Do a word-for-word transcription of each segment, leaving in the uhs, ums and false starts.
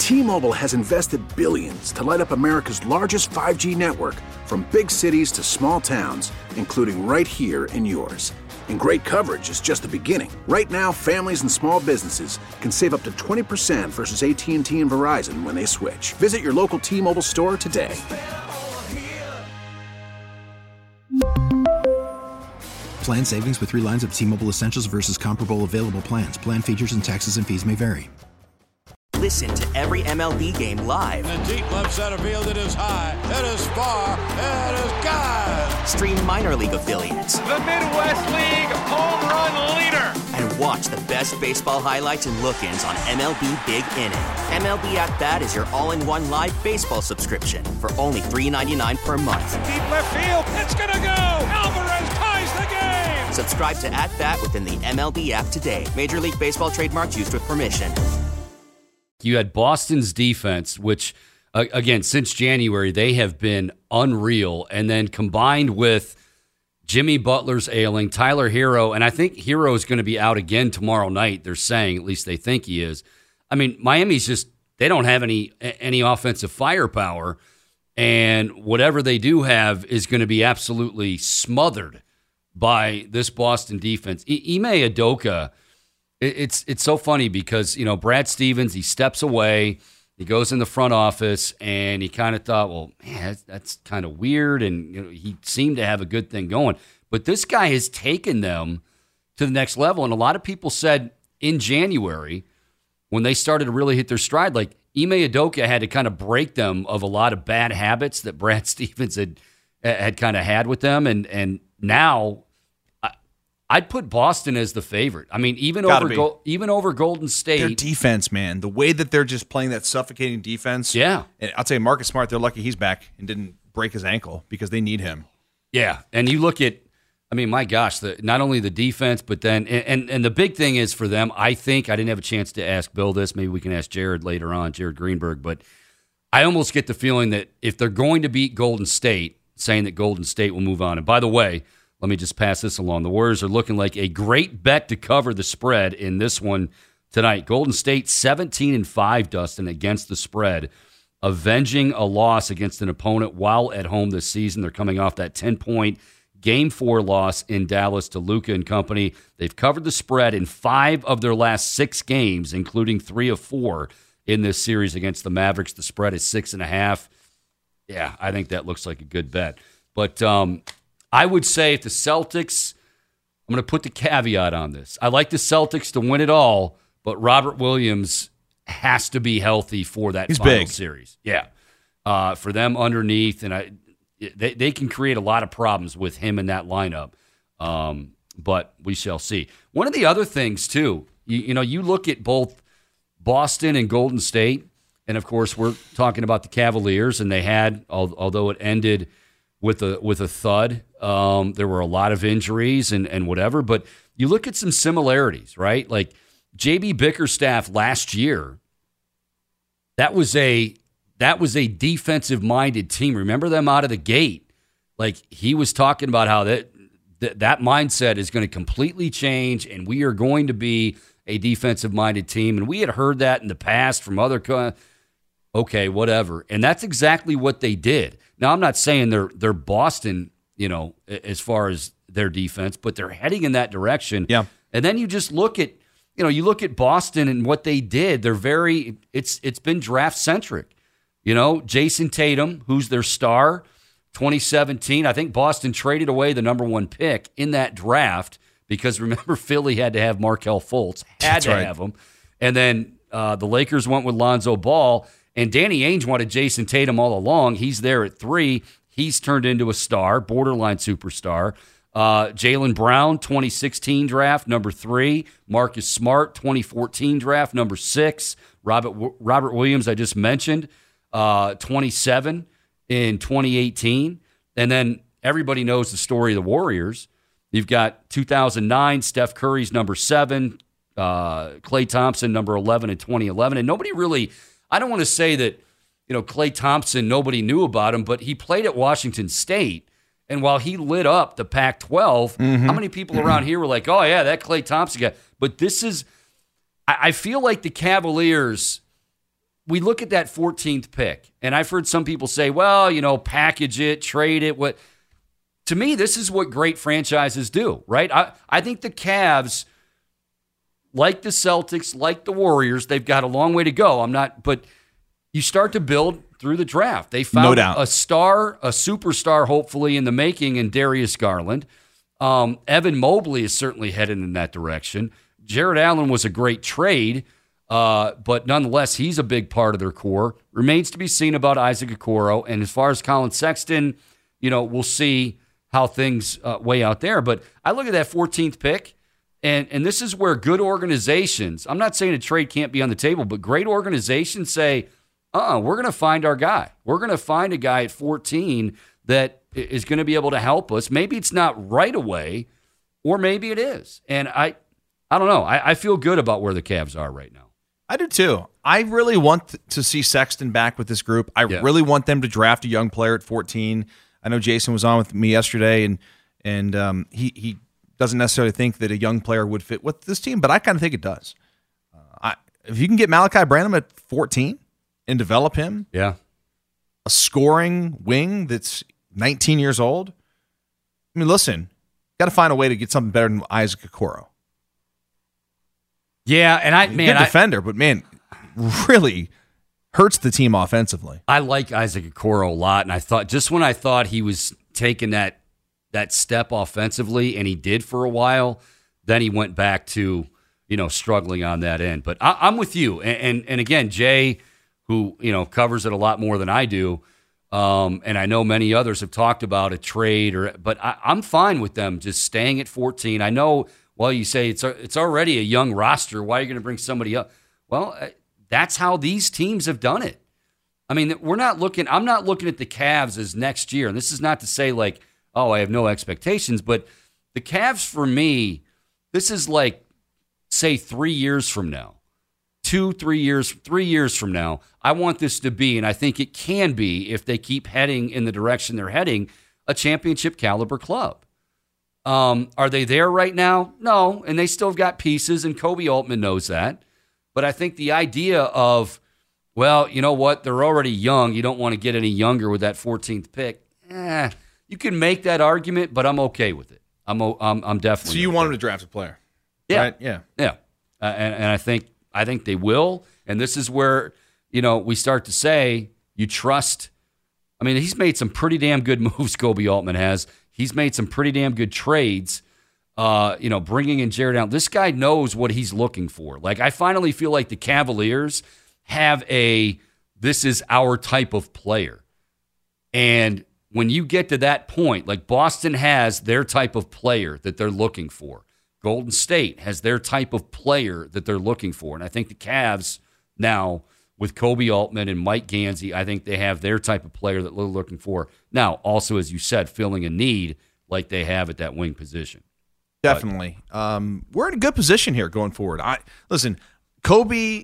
T-Mobile has invested billions to light up America's largest five G network, from big cities to small towns, including right here in yours. And great coverage is just the beginning. Right now, families and small businesses can save up to twenty percent versus A T and T and Verizon when they switch. Visit your local T-Mobile store today. Plan savings with three lines of T-Mobile Essentials versus comparable available plans. Plan features and taxes and fees may vary. Listen to every M L B game live. In the deep left center field, it is high, it is far, it is gone. Stream minor league affiliates. The Midwest League home run leader. And watch the best baseball highlights and look-ins on M L B Big Inning. M L B At Bat is your all-in-one live baseball subscription for only three dollars and ninety-nine cents per month. Deep left field, it's gonna go. Alvarez ties the game. Subscribe to At Bat within the M L B app today. Major League Baseball trademarks used with permission. You had Boston's defense, which, uh, again, since January, they have been unreal. And then combined with Jimmy Butler's ailing, Tyler Hero, and I think Hero is going to be out again tomorrow night, they're saying, at least they think he is. I mean, Miami's just, they don't have any any offensive firepower, and whatever they do have is going to be absolutely smothered by this Boston defense. I- Ime Udoka, It's it's so funny because, you know, Brad Stevens, he steps away, he goes in the front office, and he kind of thought, well, man, that's, that's kind of weird, and you know, he seemed to have a good thing going. But this guy has taken them to the next level, and a lot of people said in January, when they started to really hit their stride, like Ime Udoka had to kind of break them of a lot of bad habits that Brad Stevens had had kind of had with them, and and now I'd put Boston as the favorite. I mean, even Gotta over Go- even over Golden State. Their defense, man. The way that they're just playing that suffocating defense. Yeah. And I'll tell you, Marcus Smart, they're lucky he's back and didn't break his ankle because they need him. Yeah. And you look at, I mean, my gosh, the, not only the defense, but then, and, and, and the big thing is for them, I think, I didn't have a chance to ask Bill this. Maybe we can ask Jared later on, Jared Greenberg. But I almost get the feeling that if they're going to beat Golden State, saying that Golden State will move on. And by the way, let me just pass this along. The Warriors are looking like a great bet to cover the spread in this one tonight. Golden State seventeen and five, Dustin, against the spread, avenging a loss against an opponent while at home this season. They're coming off that ten-point Game four loss in Dallas to Luka and company. They've covered the spread in five of their last six games, including three of four in this series against the Mavericks. The spread is six and a half. Yeah, I think that looks like a good bet. But um, I would say if the Celtics, I'm going to put the caveat on this. I like the Celtics to win it all, but Robert Williams has to be healthy for that He's final big. series. Yeah, uh, for them underneath, and I, they they can create a lot of problems with him in that lineup. Um, but we shall see. One of the other things too, you, you know, you look at both Boston and Golden State, and of course we're talking about the Cavaliers, and they had, although it ended with a with a thud, um, there were a lot of injuries and and whatever. But you look at some similarities, right? Like J B Bickerstaff last year, that was a that was a defensive minded team. Remember them out of the gate? Like he was talking about how that that, that mindset is going to completely change, and we are going to be a defensive minded team. And we had heard that in the past from other co- okay, whatever. And that's exactly what they did. Now, I'm not saying they're they're Boston, you know, as far as their defense, but they're heading in that direction. Yeah. And then you just look at, you know, you look at Boston and what they did. They're very, it's it's been draft centric. You know, Jason Tatum, who's their star, twenty seventeen. I think Boston traded away the number one pick in that draft because remember Philly had to have Markelle Fultz, had That's to right. have him, and then uh, the Lakers went with Lonzo Ball. And Danny Ainge wanted Jason Tatum all along. He's there at three. He's turned into a star, borderline superstar. Uh, Jaylen Brown, twenty sixteen draft, number three. Marcus Smart, twenty fourteen draft, number six. Robert Robert Williams, I just mentioned, uh, twenty-seven in twenty eighteen. And then everybody knows the story of the Warriors. You've got two thousand nine, Steph Curry's number seven, uh, Klay Thompson, number eleven in twenty eleven. And nobody really... I don't want to say that, you know, Klay Thompson, nobody knew about him, but he played at Washington State. And while he lit up the Pac twelve, Mm-hmm. how many people around here were like, oh, yeah, that Klay Thompson guy. But this is, I, I feel like the Cavaliers, we look at that fourteenth pick, and I've heard some people say, well, you know, package it, trade it. What? To me, this is what great franchises do, right? I, I think the Cavs, like the Celtics, like the Warriors, they've got a long way to go. I'm not, but you start to build through the draft. They found no doubt. a star, a superstar, hopefully, in the making in Darius Garland. Um, Evan Mobley is certainly headed in that direction. Jared Allen was a great trade, uh, but nonetheless, he's a big part of their core. Remains to be seen about Isaac Okoro. And as far as Colin Sexton, you know, we'll see how things uh, weigh out there. But I look at that fourteenth pick, and, and this is where good organizations, I'm not saying a trade can't be on the table, but great organizations say, uh-uh, we're going to find our guy. We're going to find a guy at fourteen that is going to be able to help us. Maybe it's not right away, or maybe it is. And I I don't know. I, I feel good about where the Cavs are right now. I do too. I really want to see Sexton back with this group. I Yeah. really want them to draft a young player at fourteen. I know Jason was on with me yesterday, and and um, he he doesn't necessarily think that a young player would fit with this team, but I kind of think it does. Uh, I, if you can get Malachi Branham at fourteen and develop him, Yeah. a scoring wing that's nineteen years old, I mean, listen, got to find a way to get something better than Isaac Okoro. Yeah, and I, man, Good I, defender, but man, really hurts the team offensively. I like Isaac Okoro a lot, and I thought just when I thought he was taking that that step offensively, and he did for a while, then he went back to, you know, struggling on that end. But I, I'm with you, and, and and again, Jay, who you know covers it a lot more than I do, um, and I know many others have talked about a trade, or but I, I'm fine with them just staying at fourteen. I know. Well, you say it's a, it's already a young roster. Why are you going to bring somebody up? Well, that's how these teams have done it. I mean, we're not looking. I'm not looking at the Cavs as next year. And this is not to say like, oh, I have no expectations. But the Cavs, for me, this is like, say, three years from now, two, three years, three years from now. I want this to be, and I think it can be, if they keep heading in the direction they're heading, a championship caliber club. Um, are they there right now? No, and they still have got pieces, and Kobe Altman knows that. But I think the idea of, well, you know what, they're already young. You don't want to get any younger with that fourteenth pick. Eh, you can make that argument, but I'm okay with it. I'm I'm, I'm definitely. So you okay. want them to draft a player? Yeah, Right? Yeah, yeah, uh, and and I think I think they will. And this is where you know we start to say you trust. I mean, he's made some pretty damn good moves. Kobe Altman has. He's made some pretty damn good trades, uh, you know, bringing in Jared Allen. This guy knows what he's looking for. Like, I finally feel like the Cavaliers have a, this is our type of player. And when you get to that point, like Boston has their type of player that they're looking for. Golden State has their type of player that they're looking for. And I think the Cavs now, with Kobe Altman and Mike Gansey, I think they have their type of player that they're looking for. Now, also, as you said, filling a need like they have at that wing position. definitely. Um, we're in a good position here going forward. I listen, Kobe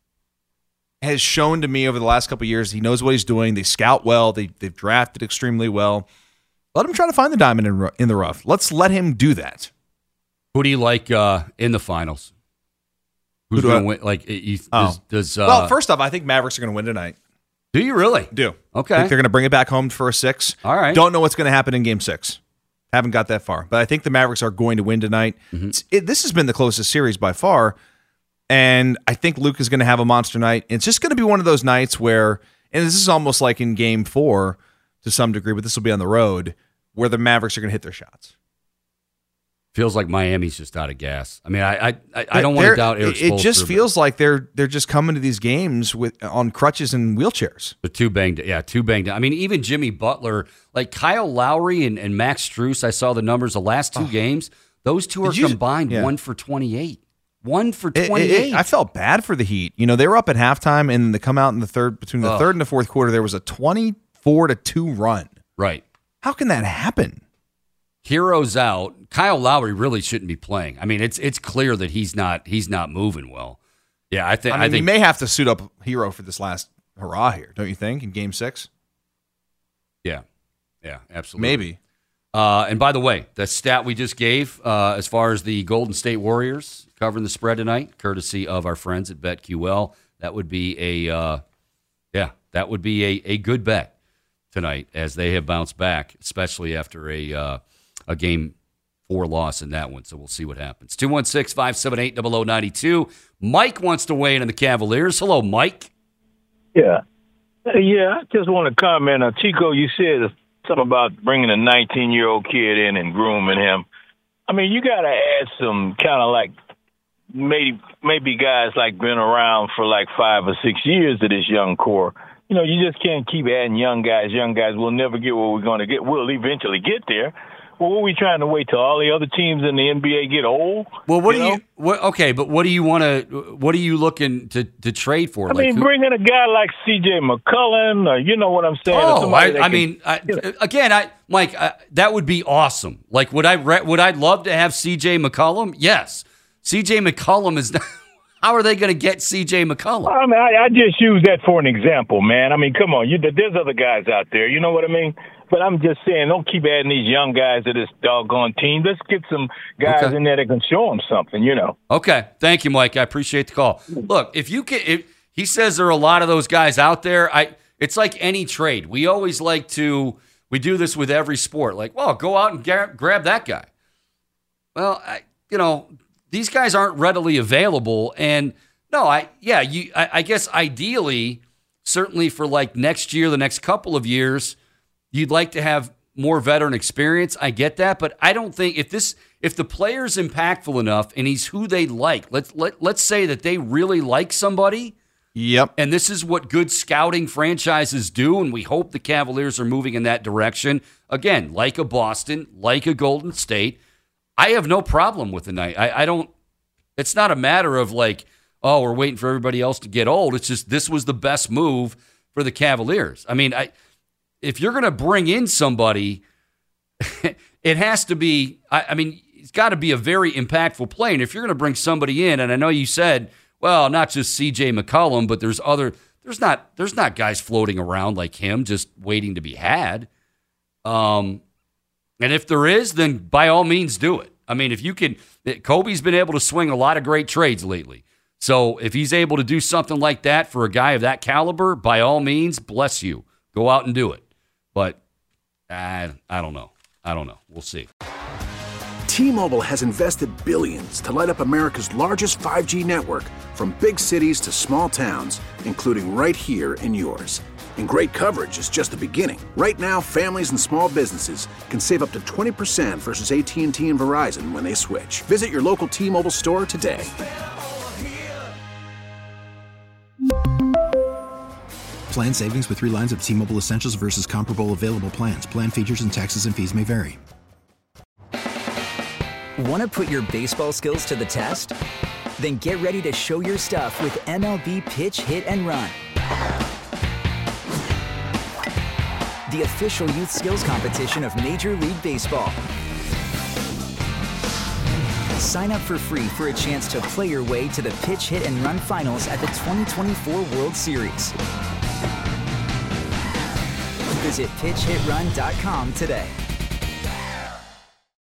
has shown to me over the last couple of years he knows what he's doing. They scout well. They they've drafted extremely well. Let him try to find the diamond in, in the rough. Let's let him do that. Who do you like uh, in the finals? Who's Who do going to I- win? Like, you, Oh. does, does uh, well, first off, I think Mavericks are going to win tonight. do you really? Do. Okay. I think they're going to bring it back home for a six. All right. Don't know what's going to happen in game six. Haven't got that far. But I think the Mavericks are going to win tonight. Mm-hmm. It's- It, this has been the closest series by far. And I think Luke is going to have a monster night. It's just going to be one of those nights where, and this is almost like in game four to some degree, but this will be on the road, where the Mavericks are going to hit their shots. Feels like Miami's just out of gas. I mean, I I, I, I don't want to They're- doubt Eric It, it just Spoelstra, feels like they're they're just coming to these games with on crutches and wheelchairs. but two banged. Yeah, two banged. I mean, even Jimmy Butler, like Kyle Lowry and, and Max Strus. I saw the numbers the last two games. Those two are Did you- combined yeah. one for twenty-eight. One for It- it- twenty-eight. it- I felt bad for the Heat. You know, they were up at halftime, and they come out in the third between the Ugh. third and the fourth quarter. There was a twenty-four to two run. right. How can that happen? Hero's out. Kyle Lowry really shouldn't be playing. I mean, it's it's clear that he's not he's not moving well. Yeah, I think I I, mean, think you may have to suit up Hero for this last hurrah here, don't you think? In Game Six, yeah, yeah, absolutely. maybe. Uh, and by the way, the stat we just gave uh, as far as the Golden State Warriors covering the spread tonight, courtesy of our friends at BetQL, that would be a uh, Yeah, that would be a, a good bet tonight as they have bounced back, especially after a uh, a game four loss in that one. So we'll see what happens. two one six, five seven eight, zero zero nine two. Mike wants to weigh in on the Cavaliers. Hello, Mike. Yeah. Yeah, I just want to comment on Chico. You said something about bringing a nineteen-year-old kid in and grooming him. I mean, you got to add some kind of like maybe maybe guys like been around for like five or six years to this young core. You know, you just can't keep adding young guys. Young guys will never get where we're going to get. We'll eventually get there. Well, what are we trying to wait till all the other teams in the N B A get old? Well, what you do know? you? What, okay, but what do you want to? What are you looking to, to trade for? I like, mean, who, bring in a guy like C J McCollum, or you know what I'm saying? Oh, I, that I can, mean, I, you know. again, I Mike, I, that would be awesome. Like, would I? Re, would I love to have C J McCollum? Yes, C J McCollum is. Not, how are they going to get C J McCollum? I mean, I, I just use that for an example, man. I mean, come on, you, there's other guys out there. You know what I mean? But I'm just saying, don't keep adding these young guys to this doggone team. Let's get some guys Okay. in there that can show them something, you know. Okay, thank you, Mike. I appreciate the call. Look, if you can, if he says there are a lot of those guys out there. I, it's like any trade. We always like to. We do this with every sport. Like, well, go out and gar- grab that guy. Well, I, you know, these guys aren't readily available, and no, I, yeah, you, I, I guess ideally, certainly for like next year, the next couple of years. You'd like to have more veteran experience. I get that, but I don't think if this if the player's impactful enough and he's who they like, let's let, let's say that they really like somebody. Yep. And this is what good scouting franchises do, and we hope the Cavaliers are moving in that direction. Again, like a Boston, like a Golden State. I have no problem with the night. I, I don't it's not a matter of like, oh, we're waiting for everybody else to get old. It's just this was the best move for the Cavaliers. I mean, I if you're going to bring in somebody, it has to be, I, I mean, it's got to be a very impactful play. And if you're going to bring somebody in, and I know you said, well, not just C J McCollum, but there's other, there's not, there's not guys floating around like him just waiting to be had. Um, and if there is, then by all means do it. I mean, if you can, Kobe's been able to swing a lot of great trades lately. So if he's able to do something like that for a guy of that caliber, by all means, bless you. Go out and do it. But I, I don't know. I don't know. We'll see. T-Mobile has invested billions to light up America's largest five G network, from big cities to small towns, including right here in yours. And great coverage is just the beginning. Right now, families and small businesses can save up to twenty percent versus A T and T and Verizon when they switch. Visit your local T-Mobile store today. Plan savings with three lines of T-Mobile Essentials versus comparable available plans. Plan features and taxes and fees may vary. Want to put your baseball skills to the test? Then get ready to show your stuff with M L B Pitch, Hit, and Run. The official youth skills competition of Major League Baseball. Sign up for free for a chance to play your way to the Pitch, Hit, and Run finals at the twenty twenty-four World Series. Visit pitch hit run dot com today.